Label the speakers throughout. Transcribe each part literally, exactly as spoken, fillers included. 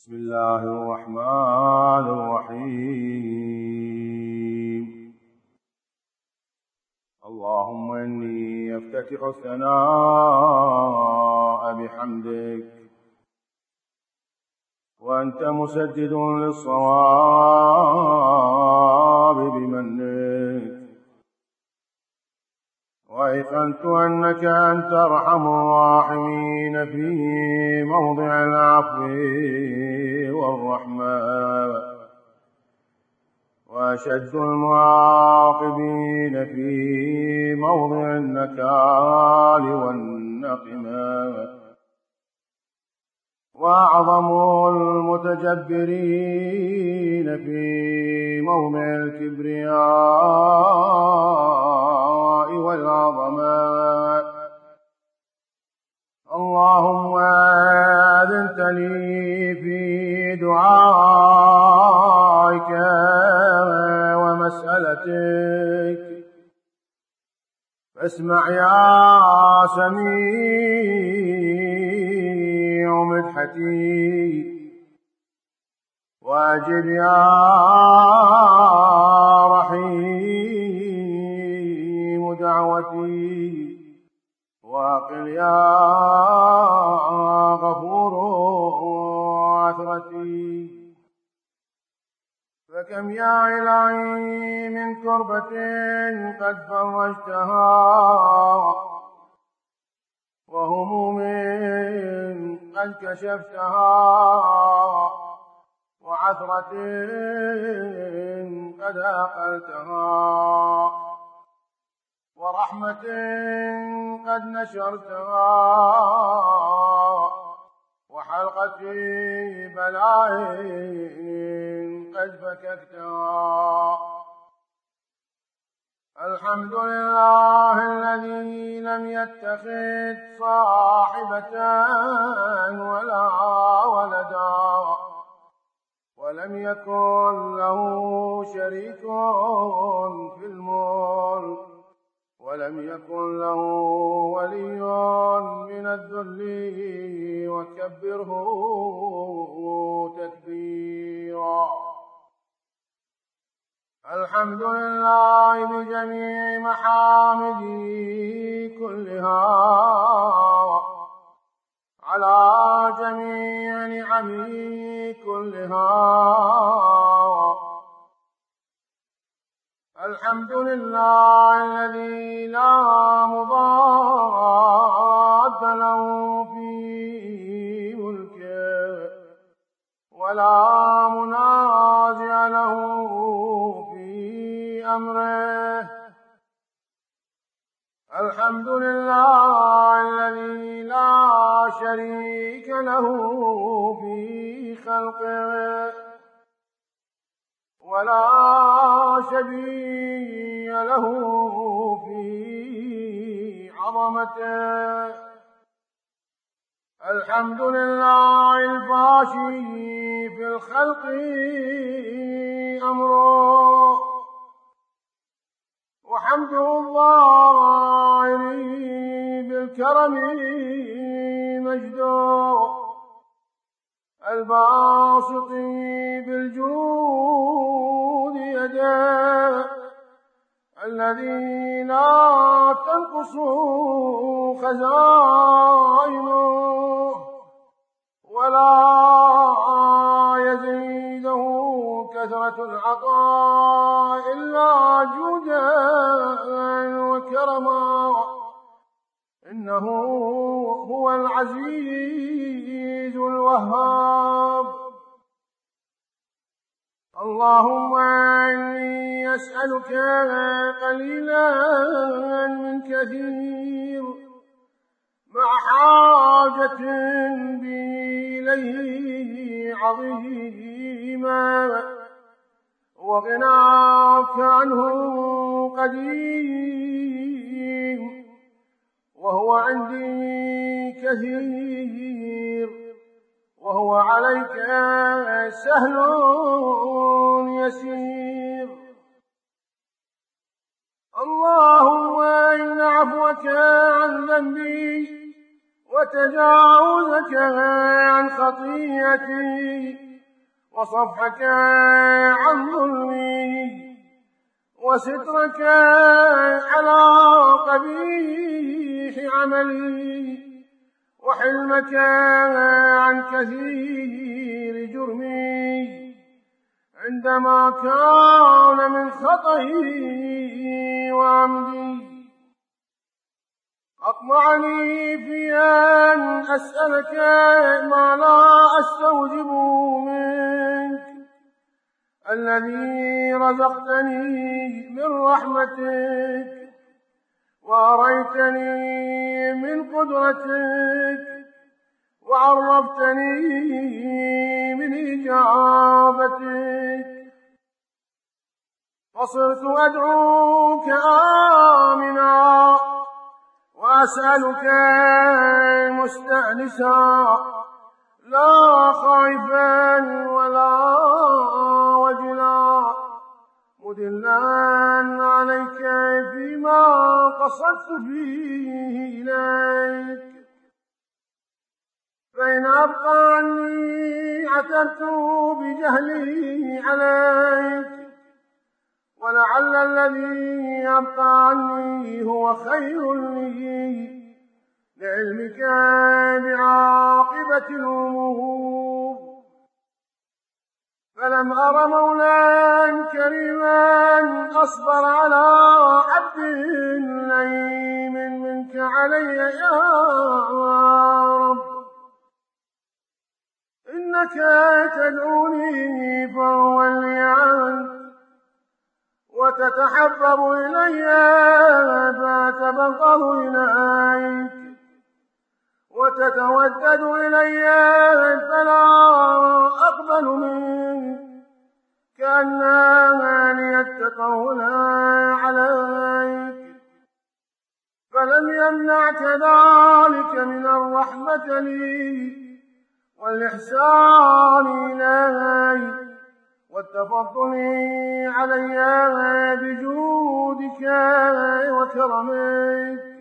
Speaker 1: بسم الله الرحمن الرحيم. اللهم إني أفتتح الثناء بحمدك، وأنت مسدد للصواب بمنك، وأيقنت أنك أنت أرحم الراحمين في موضع العفو والرحمة، وأشد المعاقبين في موضع النكال والنقمة، وأعظم المتجبرين في موضع الكبرياء والعظمة. اللهم أذنت لي في دعائك ومسألتك، فاسمع يا سميع مدحتي، وأجب يا رحيم دعوتي، واقل يا غفور عثرتي. فكم يا إلهي من كربة قد فرجتها، وهموم قد كشفتها، وعثرة قد أقلتها، ورحمة قد نشرتها، وحلقة بلاء قد فككتها. الحمد لله الذي لم يتخذ صاحبة ولا ولدا، ولم يكن له شريك في الملك، ولم يكن له ولي من الذل، وكبره تكبيرا. الحمد لله بجميع محامده كلها، على جميع نعمه كلها. الحمد لله الذي لا مضاد له في ملكه، ولا منازع له في أمره. الحمد لله الذي لا شريك له في خلقه، ولا شبيه له في عظمته. الحمد لله الفاشي في الخلق أمره، وحمد الظاهر بالكرم مجده، الباسط بالجود يده، الذي لا تنقص خزائنه، ولا يزيده كثرة العطاء إلا جودا وكرما. إنه هو العزيز الوهاب. اللهم إني أسألك قليلا من كثير، مع حاجة بي إليه عظيما، وغناك عنه قديم، وهو عندي كثير، وهو عليك سهل يسير. اللهم إن عفوك عن ذنبي وتجاوزك عن خطيئتي وصفحك عن ظلمي وسترك على قبيح عملي وحلمك عن كثير جرمي عندما كان من خطئي وعمدي. أطمعني في أن أسألك ما لا أستوجب منك الذي رزقتني من رحمتك وأريتني من قدرتك وعرفتني من إجابتك، فصرت أدعوك آمنا وأسألك مستأنسا لا خائفا ولا وجلا مدلا عليك فيما قصدت فيه إليك. فإن أبقى عني عتبت بجهلي عليك، ولعل الذي أبقى عني هو خير لي لعلمك بعاقبة الأمور. فلم أر مولا كريما أصبر على عبد لئيم منك علي يا رب. إنك تدعوني فأولي عنك وتتحبب إلي فأتبغض إليك وتتودد إلي فلا أقبل منك كأنما لي التطول عليك. فلم يمنعك ذلك من الرحمة لي والإحسان إلي والتفضل علي بجودك وكرمك.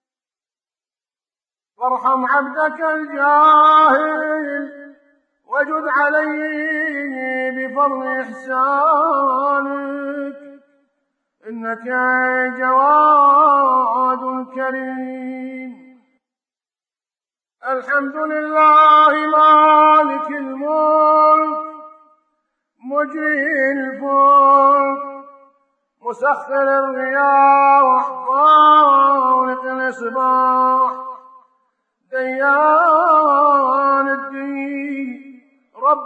Speaker 1: فارحم عبدك الجاهل وجد عليه بفضل إحسانك، إنك جواد كريم. الحمد لله مالك الملك مجري الفلك مسخر الرياح خالق الإصباح ديان الدين رب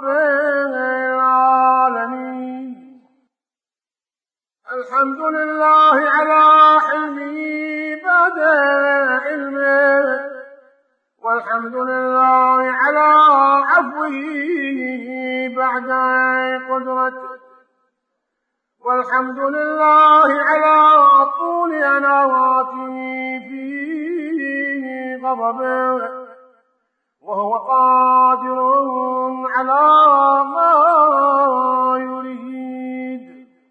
Speaker 1: العالمين. الحمد لله على حلمه بعد علمه، والحمد لله على عفوه بعد قدرته، والحمد لله على طول أناواته في غضبه وهو قادر على ما يريد.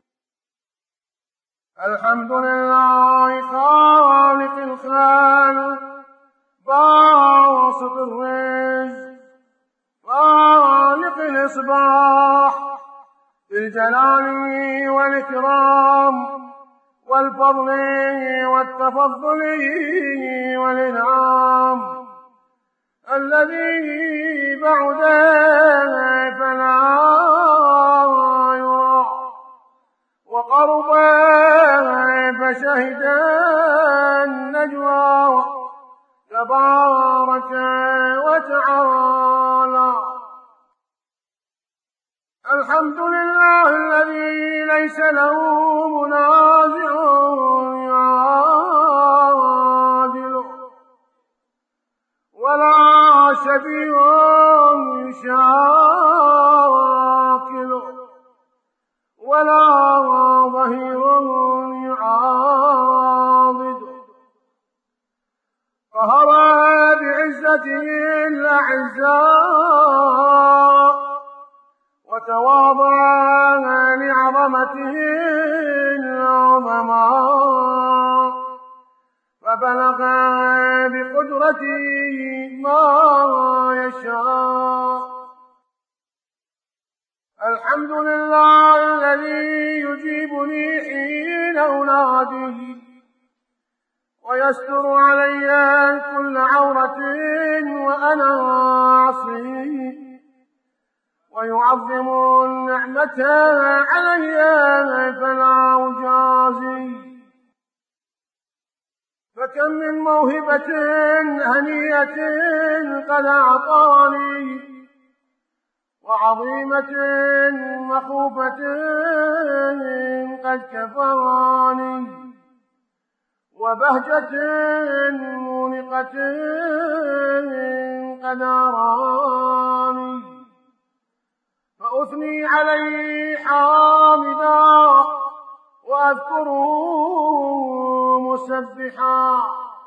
Speaker 1: الحمد لله خالق الخلق باسط الرزق خالق الإصباح بالجلال والإكرام والفضل والتفضل والإنعام، الذي بعد فلا يرى وقرب فشهد النجوى تبارك وتعالى. الحمد لله الذي ليس له منازع يعادله ولا شبيه يشاكله ولا ظهير يعاضده. قهر بعزته الأعزاء وتواضع لعظمته العظماء، فبلغ بقدرته الحمد لله الذي يجيبني حين أناديه ويستر علي كل عورة وأنا عصيه ويعظم النعمة علي فلا أجازي. فكم من موهبة هنية قد أعطاني وعظيمة مخوفة قد كفاني وبهجة مونقة قد أراني فأثني عليه حامدا وأذكره مسبحا.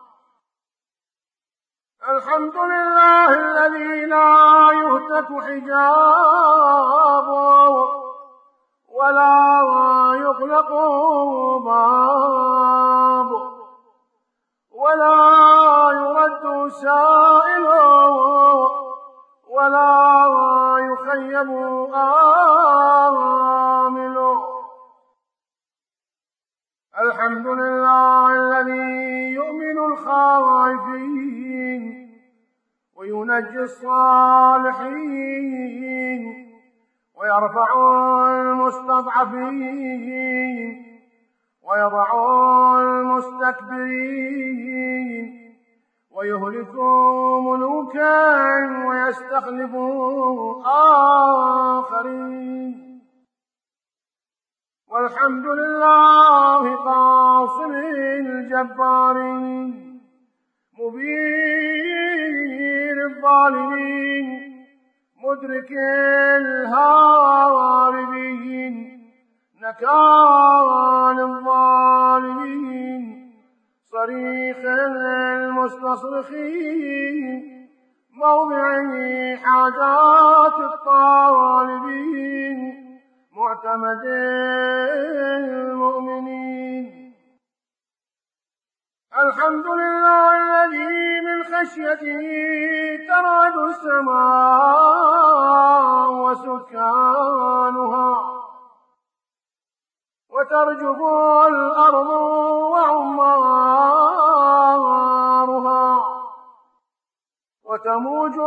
Speaker 1: الحمد لله الذي لا يهتك حجابه ولا يغلق بابه ولا يرد سائله ولا يخيب آمله. الحمد لله الذي يؤمن الخائفين وينجي الصالحين ويرفع المستضعفين ويضع المستكبرين ويهلك ملوكا ويستخلف آخرين. والحمد لله قاصم الجبارين مبين الظالمين مدرك الهاربين نكال الظالمين صريخ المستصرخين موضع حاجات الطالبين معتمد المؤمنين. الحمد لله الذي من خشيته ترعد السماء وسكانها وترجف الأرض وعمارها وتموج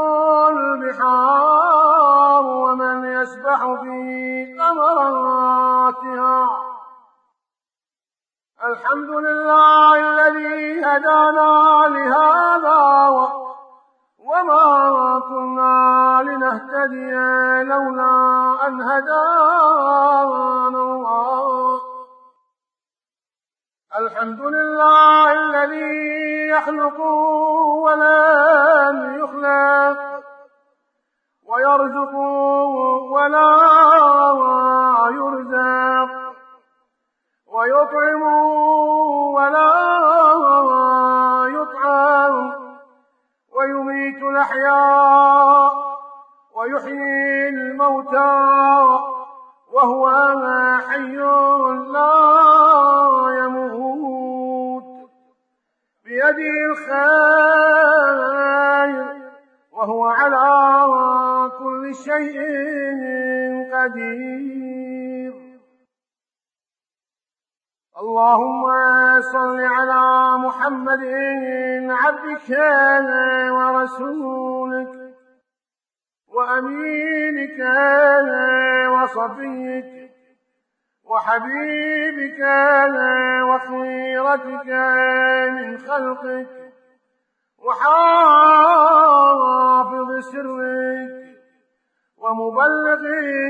Speaker 1: البحار ومن يسبح في قمراتها. الحمد لله الذي هدانا لهذا وما كنا لنهتدي لولا أن هدانا الله. الحمد لله الذي يخلق ولم يخلق ويرزق ولا يرزق ويطعم ولا يطعم ويميت الأحياء ويحيي الموتى وهو حي لا يموت بيده الخير وهو على كل شيء قدير. اللهم صل على محمد عبدك ورسولك وأمينك وصفيك وحبيبك وخيرتك من خلقك وحافظ سرك ومبلغ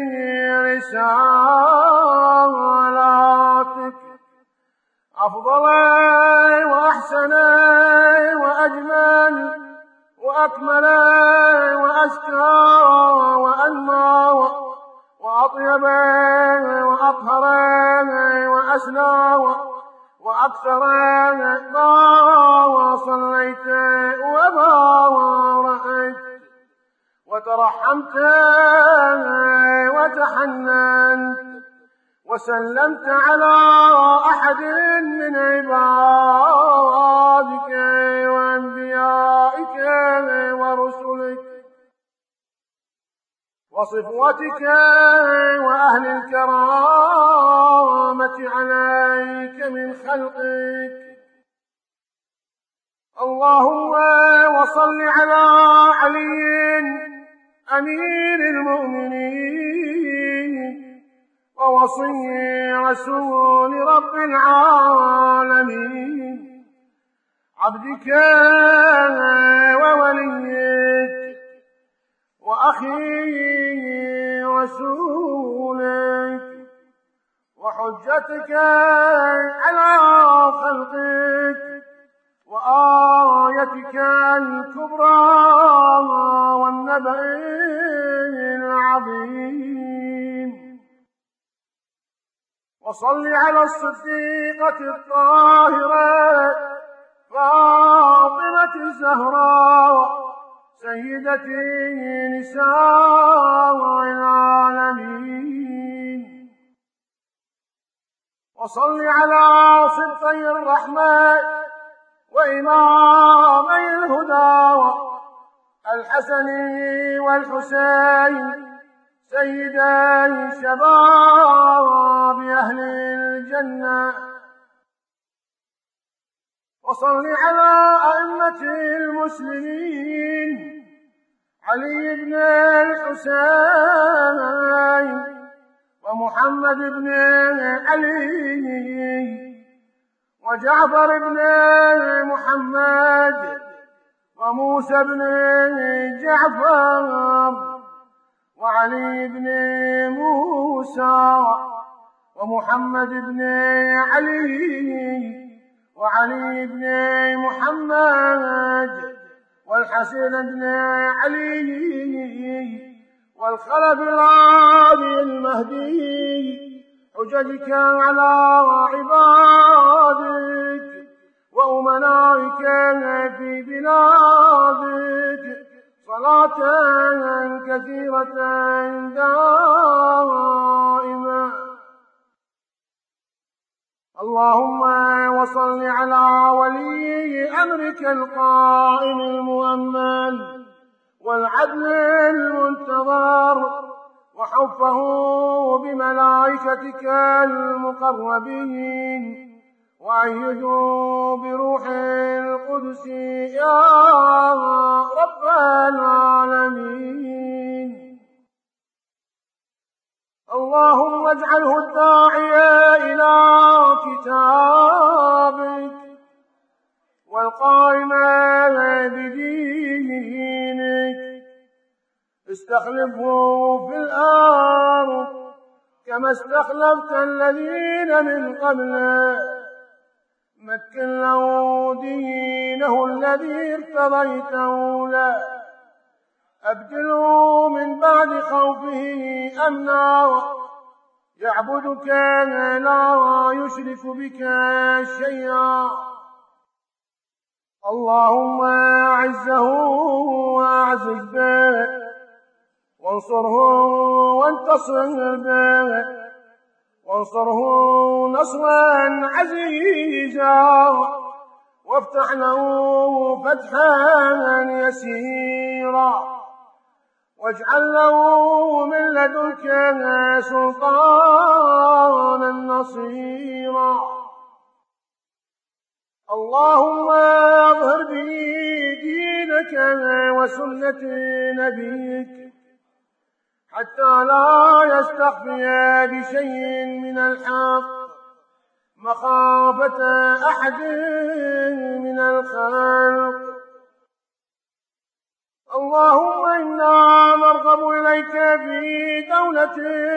Speaker 1: رسالاتك أفضل وأحسن وأجمل وأكمل وأزكى وأنمى وأطيب وأطهر وأسنى وأكثر ما صليت وباركت وترحمت وتحننت وسلمت على أحد من عبادك وأنبيائك ورسلك وصفوتك وأهل الكرامة عليك من خلقك. اللهم وصل على علي أمير المؤمنين ووصي رسول رب العالمين، عبدك ووليك وأخي رسولك وحجتك على خلقك وآيتك الكبرى والنبأ العظيم. وصل على الصديقة الطاهرة فاطمة الزهراء سيدتي نساء العالمين. وصل على صدقي الرحمة وإمامي الهدى الحسن والحسين سيدي شباب أهل الجنة. وصل على أئمة المسلمين علي بن الحسين ومحمد بن علي وجعفر بن محمد وموسى بن جعفر وعلي بن موسى ومحمد بن علي وعلي بن محمد والحسن بن علي والخلف الهادي المهدي حججك على عبادك وأمنائك في بلادك صلاة كثيرة دائمة. اللهم وصل على ولي أمرك القائم المؤمن والعدل المنتظر وحفه بملائكتك المقربين وأيده بروح القدس يا رب العالمين. اللهم اجعله الداعية إلى كتابك والقائم بدينك، استخلفه في الأرض كما استخلفت الذين من قبله، مكن له دينه الذي ارتضيته له، أبدله من بعد خوفه أمنا يعبدك لا يشرك بك شيئا. اللهم أعزه وأعزز به وانصره وانتصر به وانصره نصرا عزيزا وافتح له فتحا يسيرا واجعل له من لدنك سلطانا نصيرا. اللهم اظهر به دينك وسنة نبيك حتى لا يستخفي بشيء من الحق مخافة أحد من الخلق. اللهم إنا نرغب إليك في دولة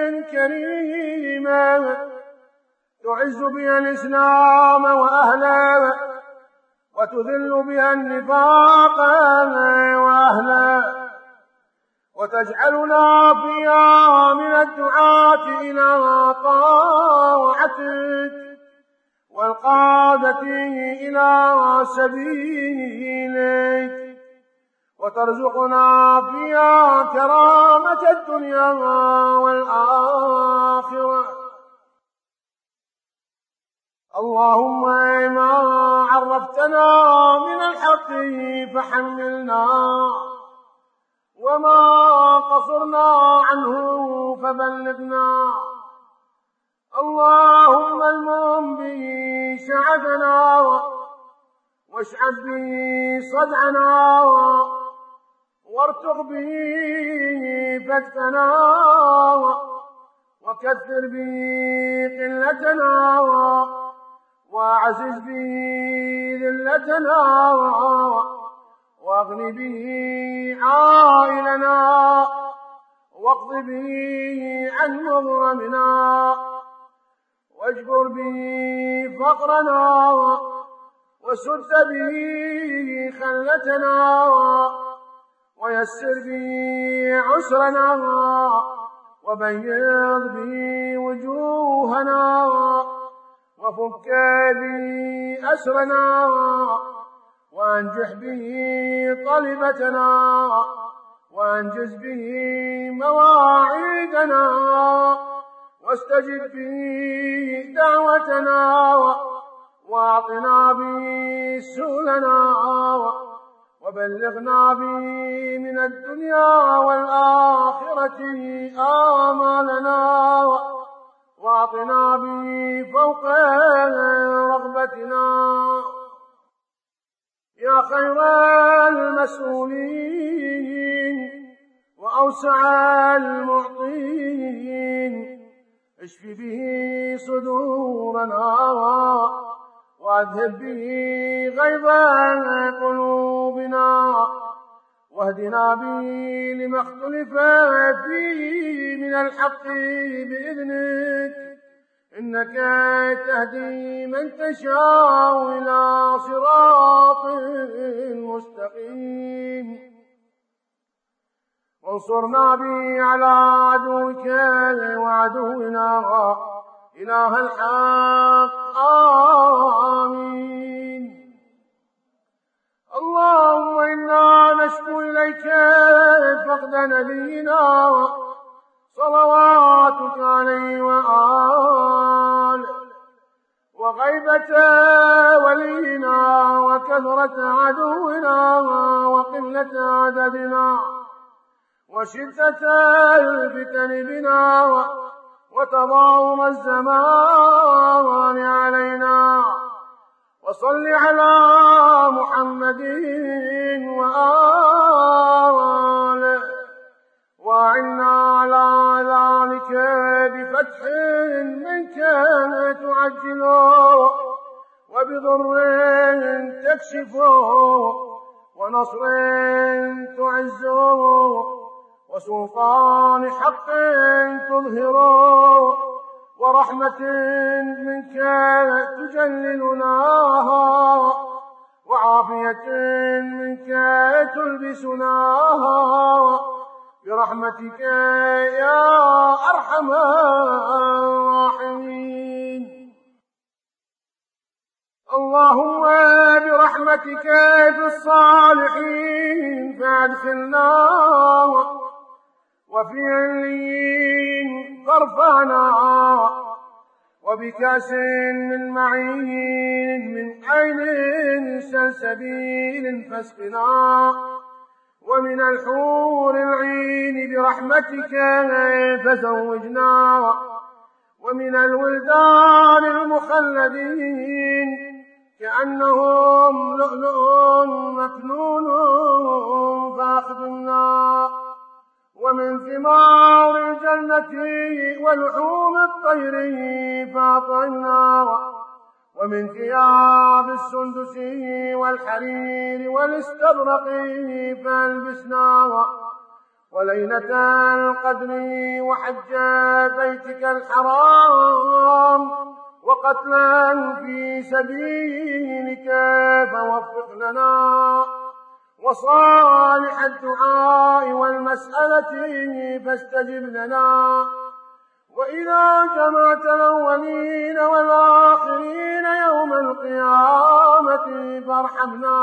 Speaker 1: كريمة تعز بها الإسلام وأهله وتذل بها النفاق وأهله وتجعلنا فيها من الدعاة إلى طاعتك والقادة إلى سبيلك وترزقنا فيها كرامة الدنيا والآخرة. اللهم ما عرفتنا من الحق فحملنا وما قصرنا عنه فبلغنا. اللهم المم به شعبنا واشعب به صدعنا وارتق به فتكنا وكثر به قلتنا واعزز به ذلتنا واغن به عائلنا واقض به عن مغرمنا واجبر به فقرنا وسد به خلتنا ويسر به عسرنا وبيض به وجوهنا وفك به أسرنا وانجح به طلبتنا وانجز به مواعيدنا واستجب به دعوتنا واعطنا به سؤلنا وبلغنا به من الدنيا والآخرة آمالنا واعطنا به فوق رغبتنا. يا خير المسؤولين وأوسع المعطين اشف به صدورنا واذهب به غيظ قلوبنا واهدنا به لما اختلف فيه من الحق بإذنك إنك تهدي من تشاء إلى صراط مستقيم. وانصرنا به على عدوك وعدونا إله الحق آمين. اللهم إنا نشكو إليك فقد نبينا صلواتك عليه وآله وغيبة ولينا وكثرة عدونا وقلة عددنا وشدة الفتن بنا وتضاؤم الزمان علينا. وصل على محمد وآله وأعنا على ذلك بفتح منك تعجله وبضر تكشفه ونصر تعزه وسلطان حق تظهره ورحمة منك تجللناها وعافية منك تلبسناها برحمتك يا أرحم الراحمين. اللهم برحمتك في الصالحين فادخلنا وفي عليين فارفعنا وبكأس من معين من عين سلسبيل فاسقنا ومن الحور العين برحمتك فزوجنا ومن الولدان المخلدين كأنهم لؤلؤ مكنون فأخذنا ومن ثمار الجنة ولحوم الطير فأطعنا ومن ثياب السندس والحرير والاستبرق فألبسنا وليلة القدر وحج بيتك الحرام وقتلا في سبيلك فوفق لنا وصالح الدعاء والمسألة فاستجب لنا. وإذا جمعت الأولين والآخرين يوم القيامة فارحمنا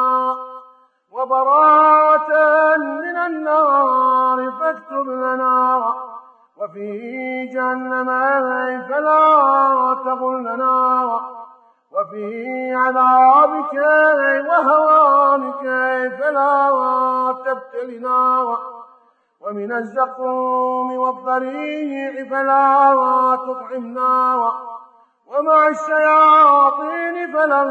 Speaker 1: وبراءة من النار فاكتب لنا وفي جهنم فلا تغلنا وفي عذابك وهوانك فلا تبتلنا ومن الزقوم والضريع فلا تطعمنا، ومع الشياطين فلا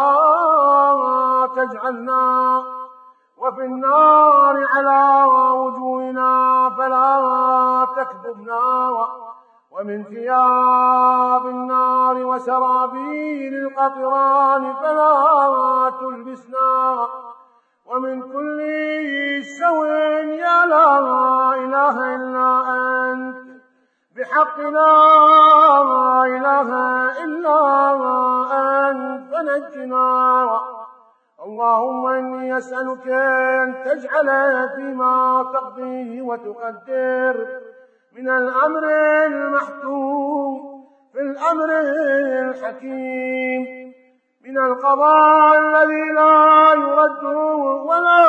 Speaker 1: تجعلنا، وفي النار على وجوهنا فلا تكذبنا، ومن ثياب النار وسرابيل القطران فلا تلبسنا، ومن كل سوء يا لا إله إلا أنت بحق لا إله إلا أنت فنجنا. اللهم إني أسألك أن تجعل فيما تقضي وتقدر من الأمر المحتوم في الأمر الحكيم، من القضاء الذي لا يرد ولا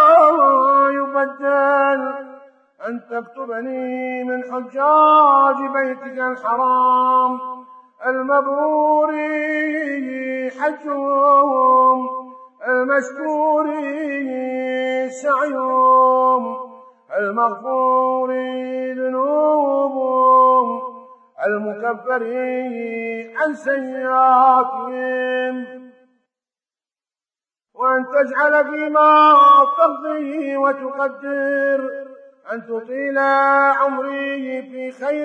Speaker 1: يبدل، أن تكتبني من حجاج بيتك الحرام المبرور حجهم المشكور سعيهم المغفور ذنوبهم المكفر عن سيئاتهم، وأن تجعل فيما تقضي وتقدر أن تطيل عمري في خير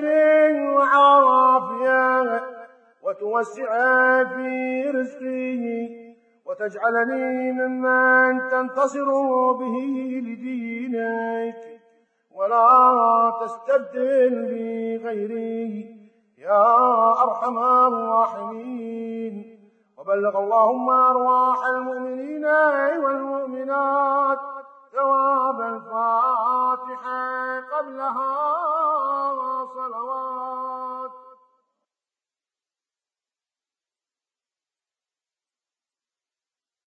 Speaker 1: وعافية، وتوسع في رزقي، وتجعلني ممن تنتصر به لدينك، ولا تستبدل بي غيري يا أرحم الراحمين. وبلغ اللهم أرواح المؤمنين والمؤمنات ثواب الفاتحة قبلها